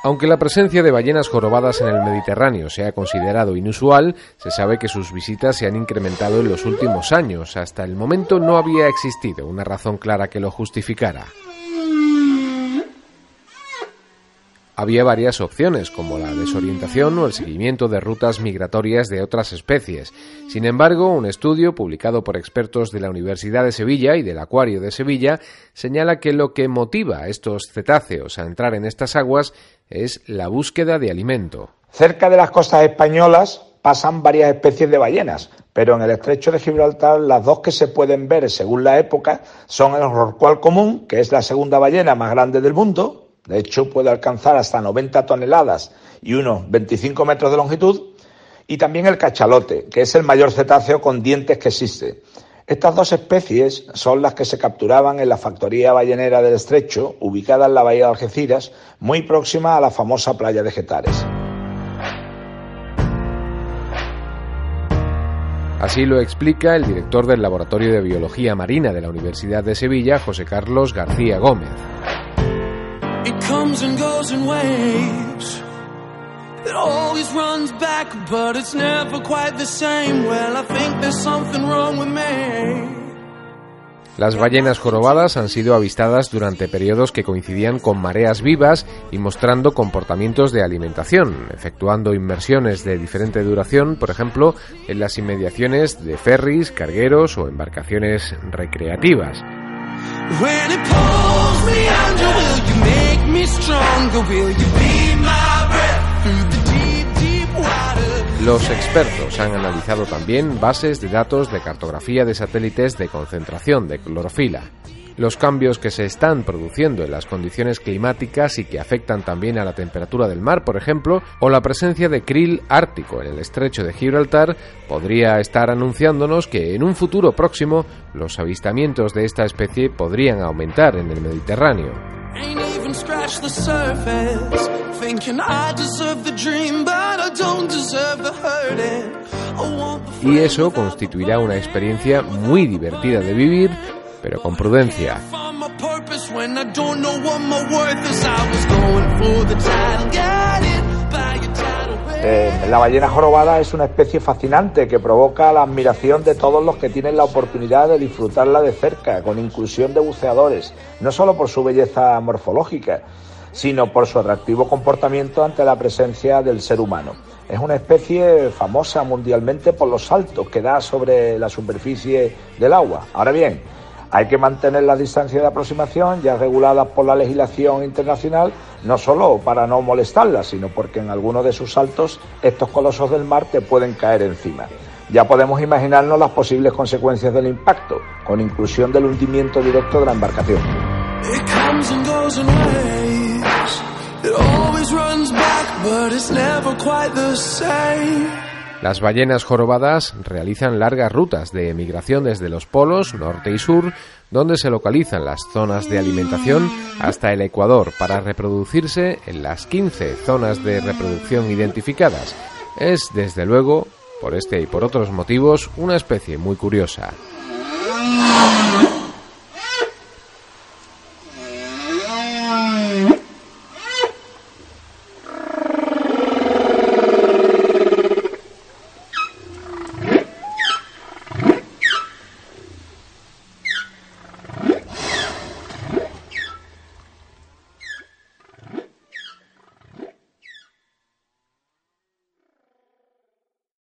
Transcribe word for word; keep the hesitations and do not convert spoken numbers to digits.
Aunque la presencia de ballenas jorobadas en el Mediterráneo se ha considerado inusual, se sabe que sus visitas se han incrementado en los últimos años. Hasta el momento no había existido una razón clara que lo justificara. Había varias opciones, como la desorientación o el seguimiento de rutas migratorias de otras especies. Sin embargo, un estudio publicado por expertos de la Universidad de Sevilla y del Acuario de Sevilla señala que lo que motiva a estos cetáceos a entrar en estas aguas es la búsqueda de alimento. Cerca de las costas españolas pasan varias especies de ballenas, pero en el estrecho de Gibraltar las dos que se pueden ver según la época son el rorcual común, que es la segunda ballena más grande del mundo. De hecho, puede alcanzar hasta noventa toneladas y unos veinticinco metros de longitud. Y también el cachalote, que es el mayor cetáceo con dientes que existe. Estas dos especies son las que se capturaban en la factoría ballenera del Estrecho, ubicada en la bahía de Algeciras, muy próxima a la famosa playa de Getares. Así lo explica el director del Laboratorio de Biología Marina de la Universidad de Sevilla, José Carlos García Gómez. It comes and goes in waves. It always runs back, but it's never quite the same. Well, I think there's something wrong with me. Las ballenas jorobadas han sido avistadas durante periodos que coincidían con mareas vivas y mostrando comportamientos de alimentación, efectuando inmersiones de diferente duración, por ejemplo, en las inmediaciones de ferries, cargueros o embarcaciones recreativas. When it pulls me under, will you make me stronger? Will you be my breath through the deep, deep water? Los expertos han analizado también bases de datos de cartografía de satélites de concentración de clorofila. Los cambios que se están produciendo en las condiciones climáticas y que afectan también a la temperatura del mar, por ejemplo, o la presencia de krill ártico en el estrecho de Gibraltar, podría estar anunciándonos que en un futuro próximo los avistamientos de esta especie podrían aumentar en el Mediterráneo. Y eso constituirá una experiencia muy divertida de vivir, pero con prudencia. Eh, la ballena jorobada es una especie fascinante que provoca la admiración de todos los que tienen la oportunidad de disfrutarla de cerca, con inclusión de buceadores, no solo por su belleza morfológica, sino por su atractivo comportamiento ante la presencia del ser humano. Es una especie famosa mundialmente por los saltos que da sobre la superficie del agua. Ahora bien, hay que mantener las distancias de aproximación ya reguladas por la legislación internacional, no solo para no molestarlas, sino porque en algunos de sus saltos estos colosos del mar te pueden caer encima. Ya podemos imaginarnos las posibles consecuencias del impacto, con inclusión del hundimiento directo de la embarcación. Las ballenas jorobadas realizan largas rutas de migración desde los polos norte y sur, donde se localizan las zonas de alimentación, hasta el Ecuador, para reproducirse en las quince zonas de reproducción identificadas. Es, desde luego, por este y por otros motivos, una especie muy curiosa.